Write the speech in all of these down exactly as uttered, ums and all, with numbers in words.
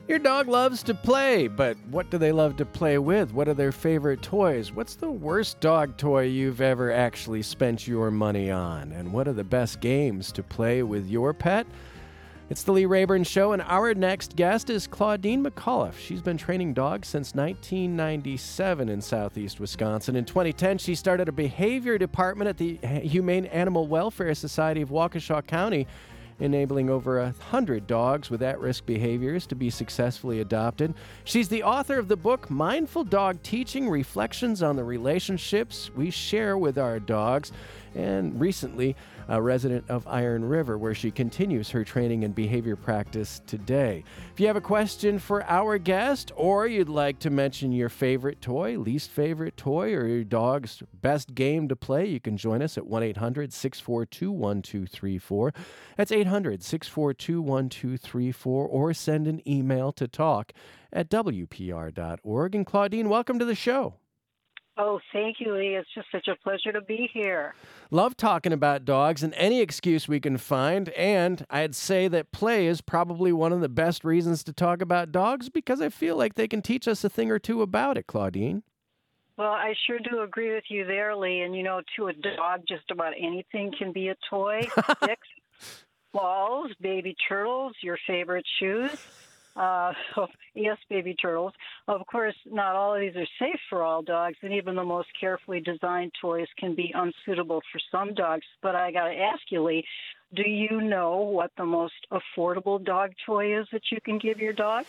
Your dog loves to play, but what do they love to play with? What are their favorite toys? What's the worst dog toy you've ever actually spent your money on? And what are the best games to play with your pet? It's the Lee Rayburn Show, and our next guest is Claudine McAuliffe. She's been training dogs since nineteen ninety-seven in southeast Wisconsin. In twenty ten, she started a behavior department at the Humane Animal Welfare Society of Waukesha County, enabling over a hundred dogs with at-risk behaviors to be successfully adopted. She's the author of the book Mindful Dog Teaching: Reflections on the Relationships We Share with Our Dogs, and recently a resident of Iron River, where she continues her training and behavior practice today. If you have a question for our guest, or you'd like to mention your favorite toy, least favorite toy, or your dog's best game to play, you can join us at one eight hundred six four two one two three four. That's eight hundred six four two one two three four, or send an email to talk at w p r dot org. And Claudine, welcome to the show. Oh, thank you, Lee. It's just such a pleasure to be here. Love talking about dogs and any excuse we can find. And I'd say that play is probably one of the best reasons to talk about dogs, because I feel like they can teach us a thing or two about it, Claudine. Well, I sure do agree with you there, Lee. And, you know, to a dog, just about anything can be a toy. Sticks, balls, baby turtles, your favorite shoes. Uh, so, yes, baby turtles. Of course, not all of these are safe for all dogs, and even the most carefully designed toys can be unsuitable for some dogs. But I got to ask you, Lee, do you know what the most affordable dog toy is that you can give your dog?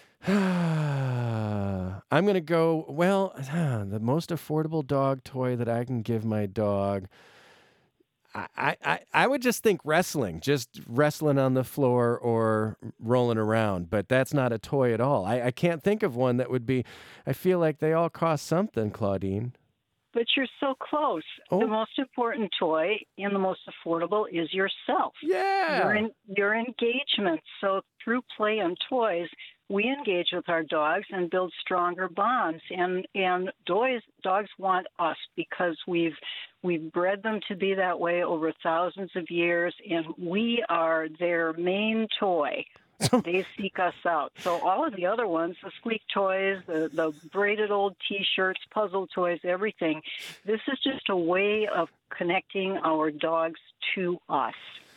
I'm going to go, well, the most affordable dog toy that I can give my dog, I, I, I would just think wrestling, just wrestling on the floor or rolling around, but that's not a toy at all. I, I can't think of one that would be, I feel like they all cost something, Claudine. But you're so close. Oh. The most important toy and the most affordable is yourself. Yeah. Your, in, your engagement. So through play and toys, we engage with our dogs and build stronger bonds. And and dogs dogs want us because we've we've bred them to be that way over thousands of years, and we are their main toy. They seek us out. So all of the other ones, the squeak toys, the, the braided old T-shirts, puzzle toys, everything, this is just a way of connecting our dogs to us.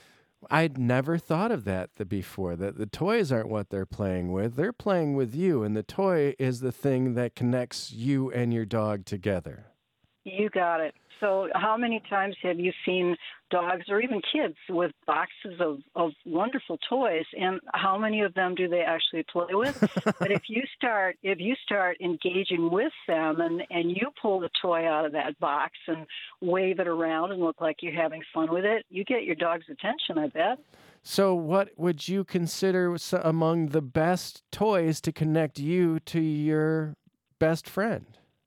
I'd never thought of that before, that the toys aren't what they're playing with. They're playing with you, and the toy is the thing that connects you and your dog together. You got it. So how many times have you seen dogs or even kids with boxes of, of wonderful toys, and how many of them do they actually play with? But if you start if you start engaging with them and, and you pull the toy out of that box and wave it around and look like you're having fun with it, you get your dog's attention, I bet. So what would you consider among the best toys to connect you to your best friend?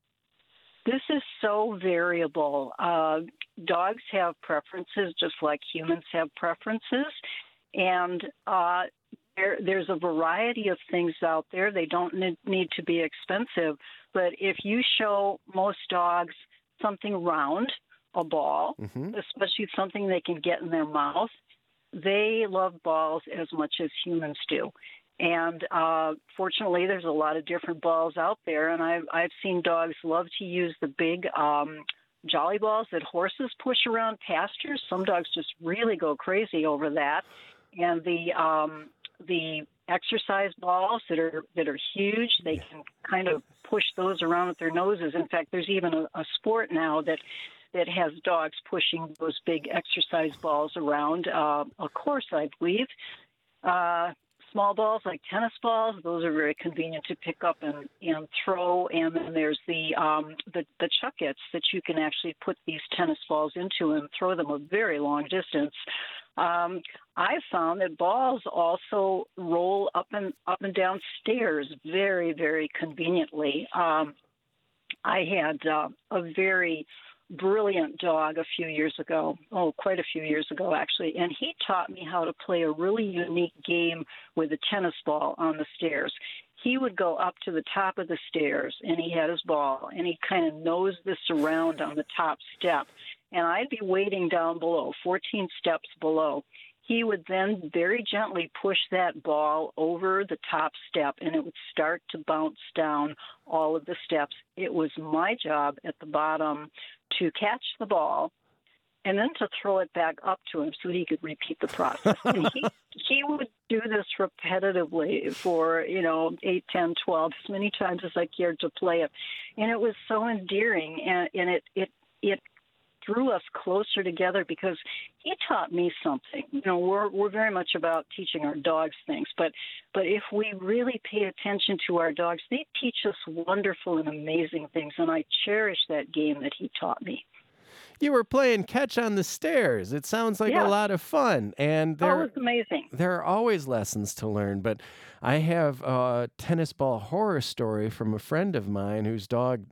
This is so variable. Uh, dogs have preferences just like humans have preferences. And uh, there, there's a variety of things out there. They don't need, need to be expensive. But if you show most dogs something round, a ball, mm-hmm. especially something they can get in their mouth, they love balls as much as humans do. And uh, fortunately, there's a lot of different balls out there, and I've, I've seen dogs love to use the big um, jolly balls that horses push around pastures. Some dogs just really go crazy over that. And the um, the exercise balls that are that are huge, they can kind of push those around with their noses. In fact, there's even a, a sport now that that has dogs pushing those big exercise balls around uh, a course, I believe. Uh, Small balls like tennis balls, those are very convenient to pick up and, and throw. And then there's the, um, the the chuckets that you can actually put these tennis balls into and throw them a very long distance. Um, I found that balls also roll up and up and down stairs very, very conveniently. Um, I had uh, a very brilliant dog a few years ago, oh, quite a few years ago, actually, and he taught me how to play a really unique game with a tennis ball on the stairs. He would go up to the top of the stairs, and he had his ball, and he kind of nosed this around on the top step, and I'd be waiting down below, fourteen steps below. he would then very gently push that ball over the top step, and it would start to bounce down all of the steps. It was my job at the bottom to catch the ball and then to throw it back up to him so he could repeat the process. And he, he would do this repetitively for, you know, eight, ten, twelve, as many times as I cared to play it. And it was so endearing, and, and it, it, it drew us closer together because he taught me something. You know, we're we're very much about teaching our dogs things, but but if we really pay attention to our dogs, they teach us wonderful and amazing things, and I cherish that game that he taught me. You were playing catch on the stairs. It sounds like Yeah. a lot of fun, and there Oh, it was amazing. there are always lessons to learn. But I have a tennis ball horror story from a friend of mine whose dog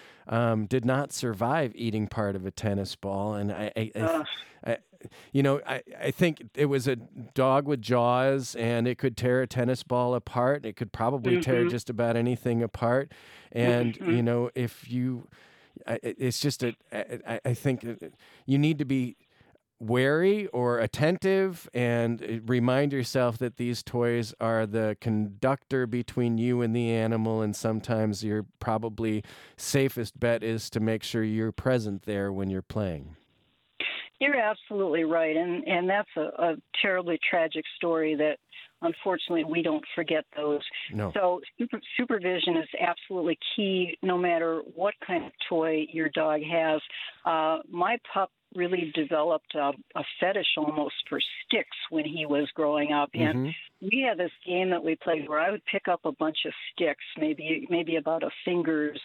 um, did not survive eating part of a tennis ball, and I, I, I, Ugh. I you know, I, I think it was a dog with jaws, and it could tear a tennis ball apart. It could probably tear Mhm. just about anything apart, and Mhm. you know, if you I- it- it's just a, I I- I think that you need to be wary or attentive and uh, remind yourself that these toys are the conductor between you and the animal, and sometimes your probably safest bet is to make sure you're present there when you're playing. You're absolutely right, and and that's a, a terribly tragic story that unfortunately we don't forget those. No. So super, supervision is absolutely key, no matter what kind of toy your dog has. Uh, my pup really developed a, a fetish almost for sticks when he was growing up, and hmm we had this game that we played where I would pick up a bunch of sticks, maybe maybe about a finger's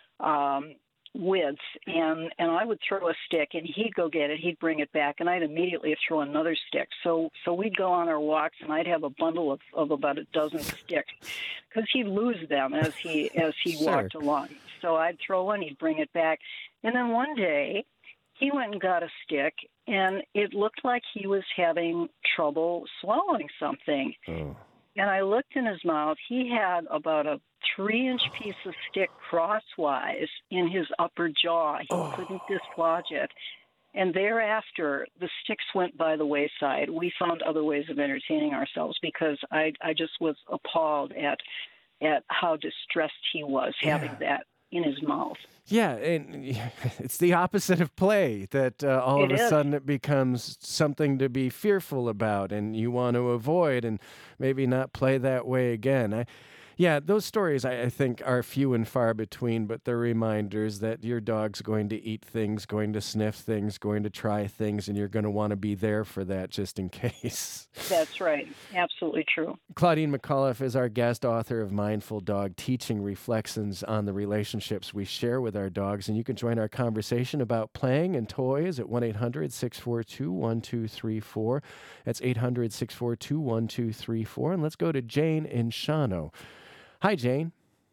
um, width, and and I would throw a stick, and he'd go get it. He'd bring it back, and I'd immediately throw another stick. So so we'd go on our walks, and I'd have a bundle of, of about a dozen sticks, because he'd lose them as he as he Sure. walked along. So I'd throw one, he'd bring it back, and then one day he went and got a stick, and it looked like he was having trouble swallowing something. Oh. And I looked in his mouth. He had about a three-inch piece of stick crosswise in his upper jaw. He Oh. couldn't dislodge it. And thereafter, the sticks went by the wayside. We found other ways of entertaining ourselves because I, I just was appalled at at how distressed he was having Yeah. that in his mouth. Yeah, and it's the opposite of play that uh, all It of a is. sudden it becomes something to be fearful about and you want to avoid and maybe not play that way again. I, yeah, those stories I, I think are few and far between, but they're reminders that your dog's going to eat things, going to sniff things, going to try things, and you're going to want to be there for that just in case. That's right. Absolutely true. Claudine McAuliffe is our guest author of Mindful Dog Teaching, Reflections on the Relationships We Share with Our Dogs. And you can join our conversation about playing and toys at one eight hundred six four two one two three four. That's eight hundred six four two one two three four. And let's go to Jane in Shawano. Hi, Jane.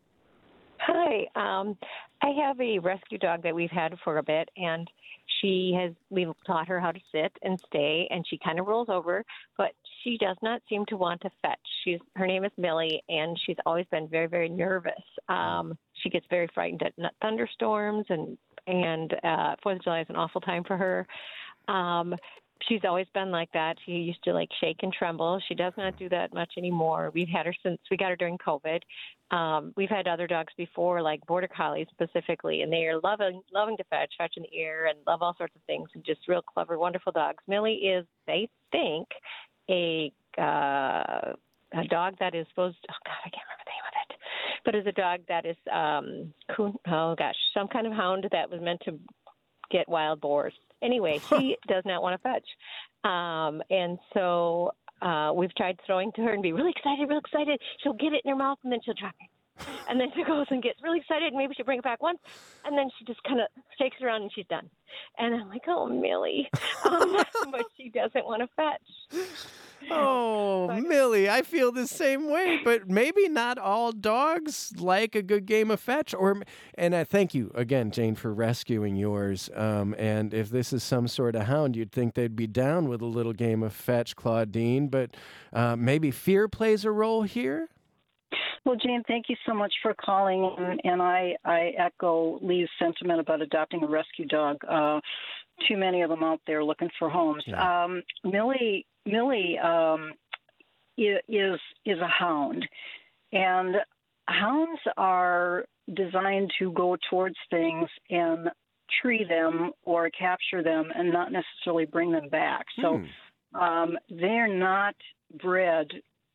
Hi. Um, I have a rescue dog that we've had for a bit, and she has, we've taught her how to sit and stay, and she kind of rolls over, but she does not seem to want to fetch. She's, her name is Millie, and she's always been very, very nervous. Um, she gets very frightened at n- thunderstorms, and, and uh, Fourth of July is an awful time for her. Um, She's always been like that. She used to like shake and tremble. She does not do that much anymore. We've had her since we got her during COVID. Um, we've had other dogs before, like Border Collies specifically, and they are loving, loving to fetch, fetch in the ear, and love all sorts of things, and just real clever, wonderful dogs. Millie is, they think, a uh, a dog that is supposed. Oh God, I can't remember the name of it, but is a dog that is, um, coon, oh gosh, some kind of hound that was meant to get wild boars. Anyway, she does not want to fetch. Um, and so uh, we've tried throwing to her and be really excited, really excited. She'll get it in her mouth, and then she'll drop it. And then she goes and gets really excited, and maybe she'll bring it back once, and then she just kind of shakes around, and she's done. And I'm like, oh, Millie. Um, but she doesn't want to fetch. Oh, But- Millie, I feel the same way, but maybe not all dogs like a good game of fetch. Or, and I thank you again, Jane, for rescuing yours. Um, and if this is some sort of hound, you'd think they'd be down with a little game of fetch, Claudine. But uh, maybe fear plays a role here. Well, Jane, thank you so much for calling, and, and I, I echo Lee's sentiment about adopting a rescue dog. Uh, too many of them out there looking for homes. Yeah. Um, Millie, Millie um, i- is is a hound, and hounds are designed to go towards things and tree them or capture them, and not necessarily bring them back. So Hmm. um, they're not bred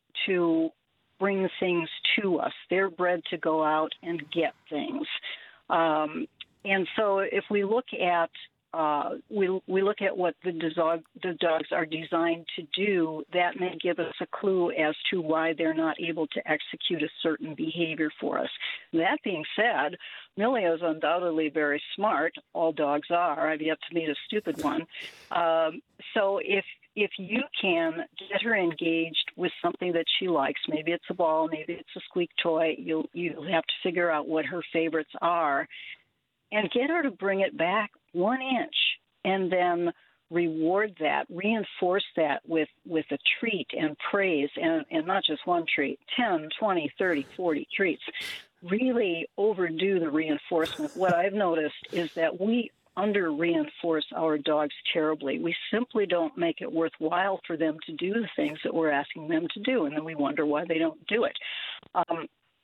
to bring things to us. They're bred to go out and get things. Um, and so if we look at uh, we we look at what the dog the dogs are designed to do, that may give us a clue as to why they're not able to execute a certain behavior for us. That being said, Millie is undoubtedly very smart. All dogs are. I've yet to meet a stupid one. Um, so if if you can get her engaged with something that she likes, maybe it's a ball, maybe it's a squeak toy, you'll you'll have to figure out what her favorites are, and get her to bring it back one inch, and then reward that, reinforce that with, with a treat and praise, and, and not just one treat, ten, twenty, thirty, forty treats. Really overdo the reinforcement. What I've noticed is that we under reinforce our dogs terribly. We simply don't make it worthwhile for them to do the things that we're asking them to do, and then we wonder why they don't do it. Um,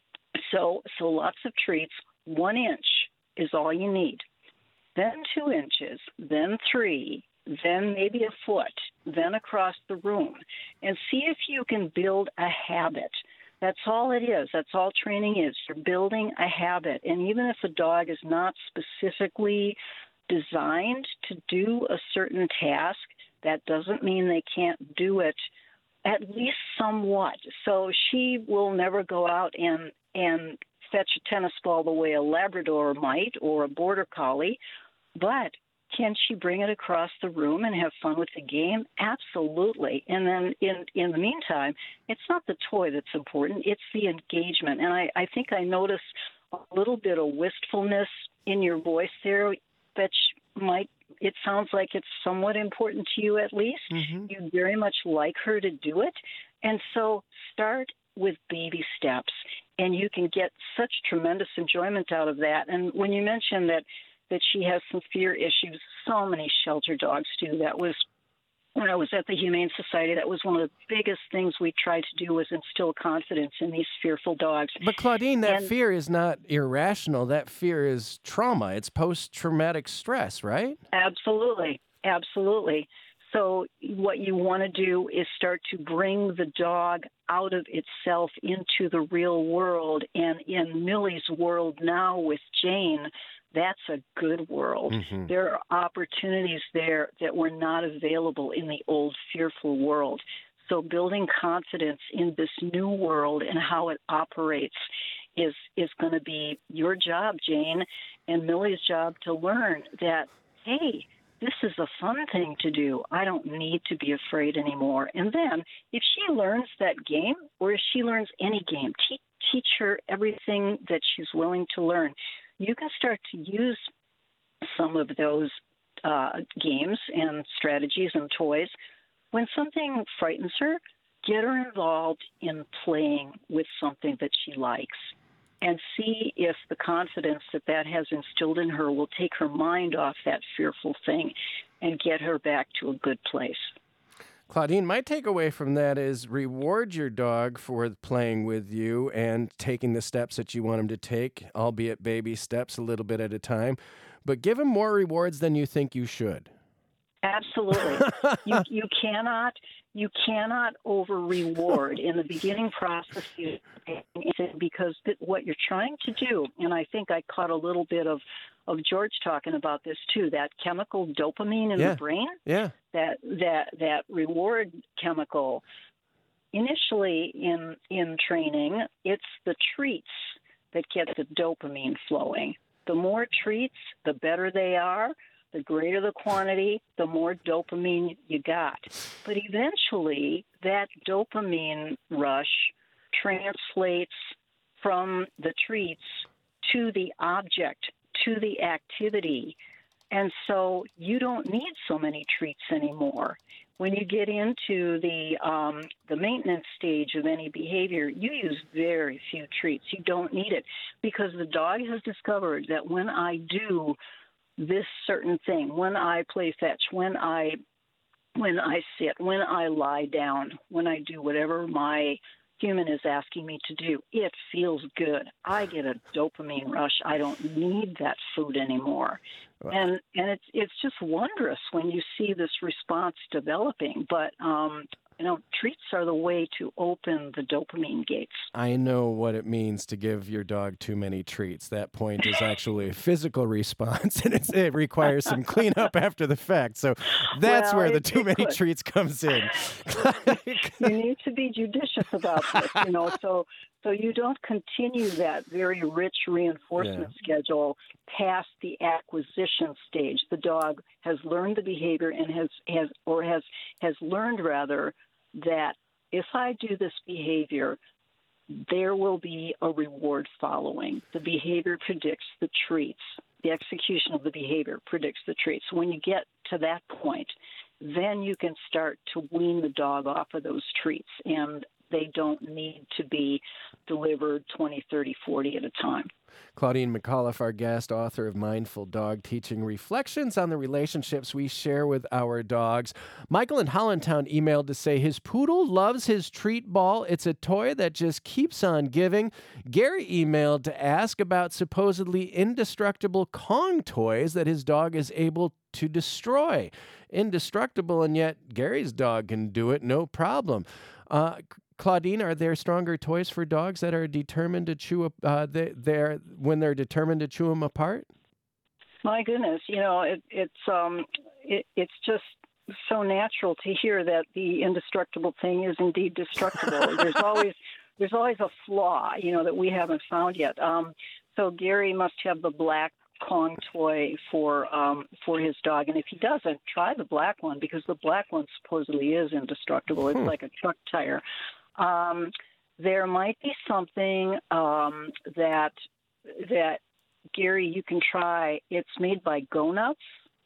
so, so lots of treats. One inch is all you need. Then two inches, then three, then maybe a foot, then across the room, and see if you can build a habit. That's all it is. That's all training is. You're building a habit. And even if a dog is not specifically designed to do a certain task, that doesn't mean they can't do it at least somewhat. So she will never go out and, and fetch a tennis ball the way a Labrador might or a Border Collie, but can she bring it across the room and have fun with the game? Absolutely. And then in, in the meantime, it's not the toy that's important, it's the engagement. And I, I think I noticed a little bit of wistfulness in your voice there that might, it sounds like it's somewhat important to you at least. Mm-hmm. You very much like her to do it. And so start with baby steps, and you can get such tremendous enjoyment out of that. And when you mentioned that that she has some fear issues, so many shelter dogs do. That was, when I was at the Humane Society, that was one of the biggest things we tried to do was instill confidence in these fearful dogs. But Claudine, that And- fear is not irrational. That fear is trauma. It's post-traumatic stress, right? Absolutely, absolutely. So what you want to do is start to bring the dog out of itself into the real world. And in Millie's world now with Jane, that's a good world. Mm-hmm. There are opportunities there that were not available in the old fearful world. So building confidence in this new world and how it operates is is going to be your job, Jane, and Millie's job to learn that, hey, this is a fun thing to do. I don't need to be afraid anymore. And then if she learns that game, or if she learns any game, teach, teach her everything that she's willing to learn. You can start to use some of those uh, games and strategies and toys. When something frightens her, get her involved in playing with something that she likes, and see if the confidence that that has instilled in her will take her mind off that fearful thing and get her back to a good place. Claudine, my takeaway from that is reward your dog for playing with you and taking the steps that you want him to take, albeit baby steps, a little bit at a time, but give him more rewards than you think you should. Absolutely. you you cannot you cannot over reward in the beginning process because what you're trying to do, and I think I caught a little bit of, of George talking about this too, that chemical dopamine in Yeah. the brain, Yeah. that that that reward chemical. Initially in in training, it's the treats that get the dopamine flowing. The more treats, the better they are. The greater the quantity, the more dopamine you got. But eventually, that dopamine rush translates from the treats to the object, to the activity. And so you don't need so many treats anymore. When you get into the um, the maintenance stage of any behavior, you use very few treats. You don't need it because the dog has discovered that when I do this certain thing, when I play fetch, when I when I sit, when I lie down, when I do whatever my human is asking me to do, it feels good. I get a dopamine rush. I don't need that food anymore. And and it's it's just wondrous when you see this response developing. But um, you know, treats are the way to open the dopamine gates. I know what it means to give your dog too many treats. That point is actually a physical response, and it's, it requires some cleanup after the fact. So that's Well, where the it- too it many could. treats comes in. You need to be judicious about this, you know, so so you don't continue that very rich reinforcement schedule past the acquisition stage. The dog has learned the behavior and has, has or has has learned rather that if I do this behavior, there will be a reward following. The behavior predicts the treats. The execution of the behavior predicts the treats. When you get to that point, then you can start to wean the dog off of those treats, and they don't need to be delivered twenty, thirty, forty at a time. Claudine McAuliffe, our guest, author of Mindful Dog Teaching, reflections on the relationships we share with our dogs. Michael in Hollandtown emailed to say his poodle loves his treat ball. It's a toy that just keeps on giving. Gary emailed to ask about supposedly indestructible Kong toys that his dog is able to destroy. Indestructible, and yet Gary's dog can do it, no problem. Uh, Claudine, are there stronger toys for dogs that are determined to chew up, uh, they, they're, when they're determined to chew them apart? My goodness, you know, it, it's um, it, it's just so natural to hear that the indestructible thing is indeed destructible. there's always there's always a flaw, you know, that we haven't found yet. Um, so Gary must have the black Kong toy for um, for his dog, and if he doesn't, try the black one because the black one supposedly is indestructible. It's Hmm. like a truck tire. Um, there might be something um, that that Gary you can try. It's made by Go Nuts,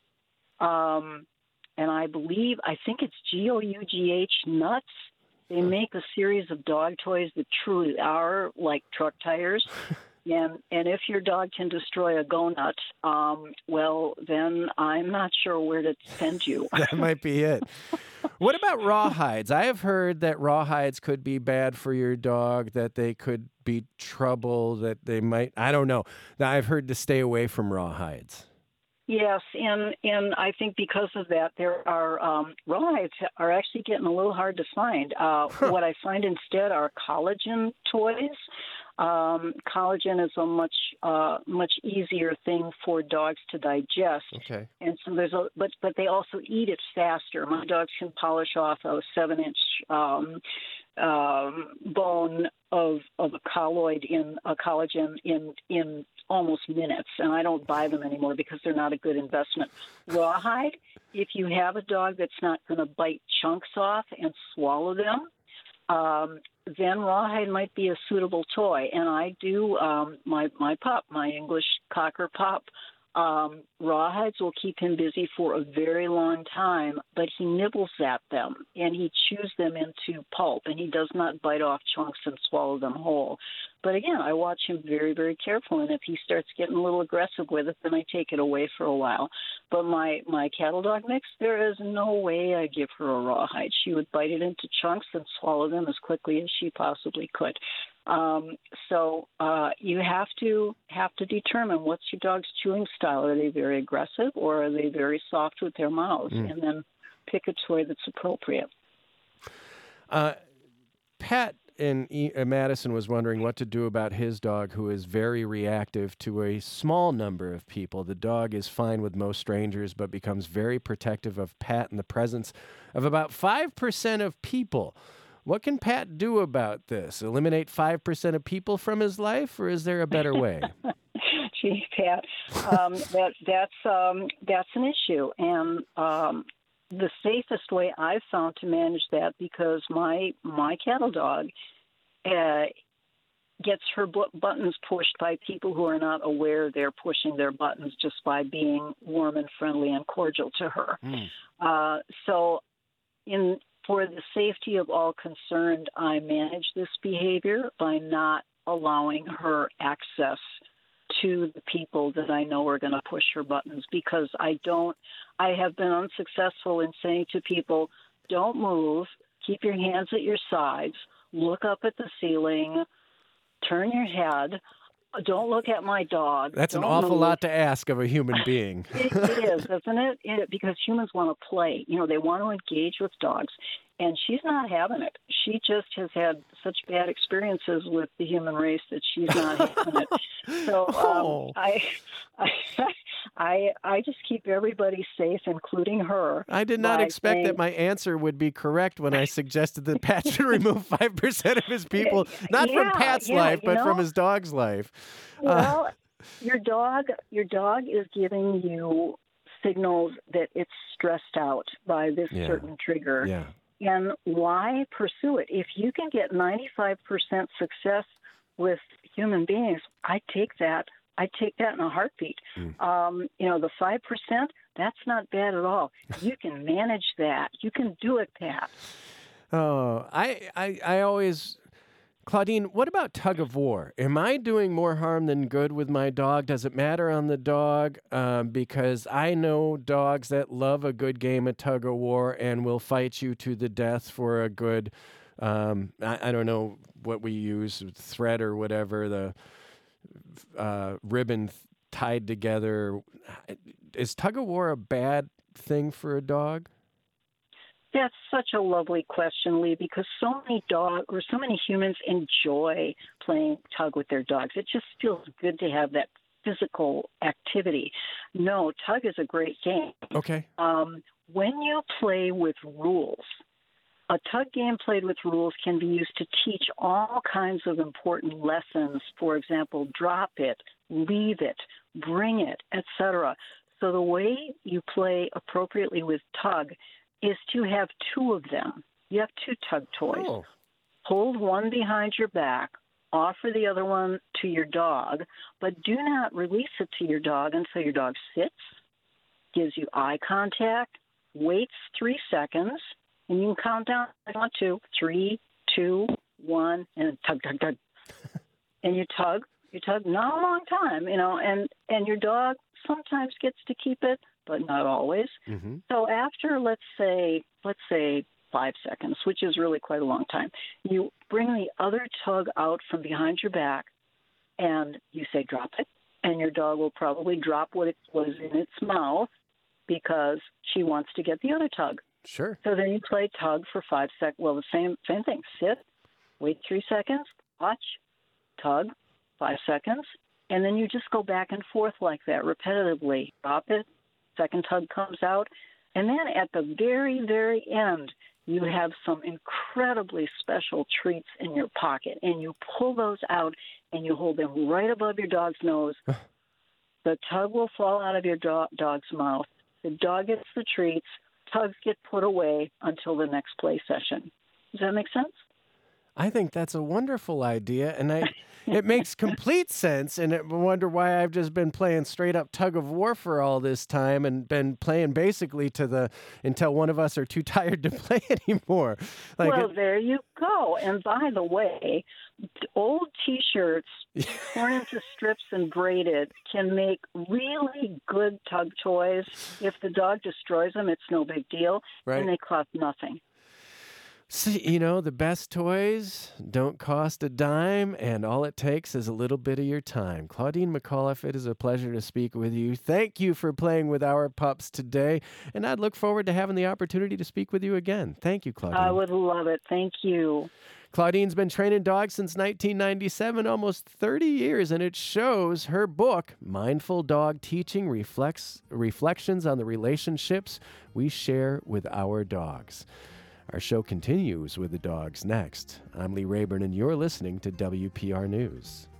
um, and I believe I think it's G O U G H Nuts. They make a series of dog toys that truly are like truck tires. And and if your dog can destroy a Go Nut, um, well, then I'm not sure where to send you. That might be it. What about rawhides? I have heard that rawhides could be bad for your dog, that they could be trouble, that they might, I don't know. Now, I've heard to stay away from rawhides. Yes, and and I think because of that, there are um, rawhides are actually getting a little hard to find. Uh, what I find instead are collagen toys. Um, collagen is a much uh, much easier thing for dogs to digest, Okay. and so there's a but but they also eat it faster. My dogs can polish off a seven inch um, um, bone of of a colloid in a collagen in in almost minutes, and I don't buy them anymore because they're not a good investment. Rawhide, if you have a dog that's not going to bite chunks off and swallow them, um, then rawhide might be a suitable toy. And I do, um, my, my pup, my English Cocker pup, um, rawhides will keep him busy for a very long time, but he nibbles at them and he chews them into pulp, and he does not bite off chunks and swallow them whole. But again, I watch him very, very carefully, and if he starts getting a little aggressive with it, then I take it away for a while. But my, my cattle dog mix, there is no way I give her a rawhide. She would bite it into chunks and swallow them as quickly as she possibly could. Um, so uh, you have to have to determine what's your dog's chewing style. Are they very aggressive, or are they very soft with their mouths? Mm. And then pick a toy that's appropriate. Uh, Pat in e- uh, Madison was wondering what to do about his dog, who is very reactive to a small number of people. The dog is fine with most strangers, but becomes very protective of Pat in the presence of about five percent of people. What can Pat do about this? Eliminate five percent of people from his life, or is there a better way? Gee, Pat, um, that that's um, that's an issue, and um, the safest way I've found to manage that, because my my cattle dog uh, gets her bu- buttons pushed by people who are not aware they're pushing their buttons, just by being warm and friendly and cordial to her. Mm. Uh, so, in for the safety of all concerned, I manage this behavior by not allowing her access to the people that I know are going to push her buttons, because I don't, I have been unsuccessful in saying to people, don't move, keep your hands at your sides, look up at the ceiling, turn your head, don't look at my dog. That's an don't awful move. lot to ask of a human being. it, it is, isn't it? it? Because humans want to play. You know, they want to engage with dogs. And she's not having it. She just has had such bad experiences with the human race that she's not having it. So um, Oh. I, I, I, I just keep everybody safe, including her. I did not by expect saying- that my answer would be correct when I suggested that Pat should remove five percent of his people, not from Yeah, Pat's yeah, life, you but from know? his dog's life. Uh, Well, your dog, your dog is giving you signals that it's stressed out by this Yeah. certain trigger. yeah. And why pursue it? If you can get ninety-five percent success with human beings, I take that. I take that in a heartbeat. Mm. Um, you know, the five percent, that's not bad at all. You can manage that. You can do it, Pat. Oh, I, I, I always, Claudine, what about tug of war? Am I doing more harm than good with my dog? Does it matter on the dog? Um, because I know dogs that love a good game of tug of war and will fight you to the death for a good, um, I, I don't know what we use, thread or whatever, the uh, ribbon tied together. Is tug of war a bad thing for a dog? That's such a lovely question, Lee, because so many dog or so many humans enjoy playing tug with their dogs. It just feels good to have that physical activity. No, tug is a great game. Okay. Um, when you play with rules, a tug game played with rules can be used to teach all kinds of important lessons. For example, drop it, leave it, bring it, et cetera. So the way you play appropriately with tug is to have two of them. You have two tug toys. Oh. Hold one behind your back, offer the other one to your dog, but do not release it to your dog until your dog sits, gives you eye contact, waits three seconds, and you can count down if you want to, three, two, one, and tug, tug, tug. And you tug, you tug, not a long time, you know, and, and your dog sometimes gets to keep it, but not always. Mm-hmm. So after, let's say, let's say five seconds, which is really quite a long time, you bring the other tug out from behind your back, and you say, drop it, and your dog will probably drop what it was in its mouth because she wants to get the other tug. Sure. So then you play tug for five seconds. Well, the same same thing. Sit, wait three seconds, watch, tug, five seconds, and then you just go back and forth like that repetitively. Drop it, second tug comes out, and then at the very, very end, you have some incredibly special treats in your pocket, and you pull those out and you hold them right above your dog's nose. The tug will fall out of your do- dog's mouth. The dog gets the treats. Tugs get put away until the next play session. Does that make sense? I think that's a wonderful idea, and I, it makes complete sense. And I wonder why I've just been playing straight up tug of war for all this time, and been playing basically to the until one of us are too tired to play anymore. Like well, it- there you go. And by the way, old T-shirts torn into strips and braided can make really good tug toys. If the dog destroys them, it's no big deal, Right. and they cost nothing. See, you know, the best toys don't cost a dime, and all it takes is a little bit of your time. Claudine McAuliffe, it is a pleasure to speak with you. Thank you for playing with our pups today, and I'd look forward to having the opportunity to speak with you again. Thank you, Claudine. I would love it. Thank you. Claudine's been training dogs since nineteen ninety-seven, almost thirty years, and it shows. Her book, Mindful Dog Teaching, reflects reflections on the relationships we share with our dogs. Our show continues with the dogs next. I'm Lee Rayburn, and you're listening to W P R News.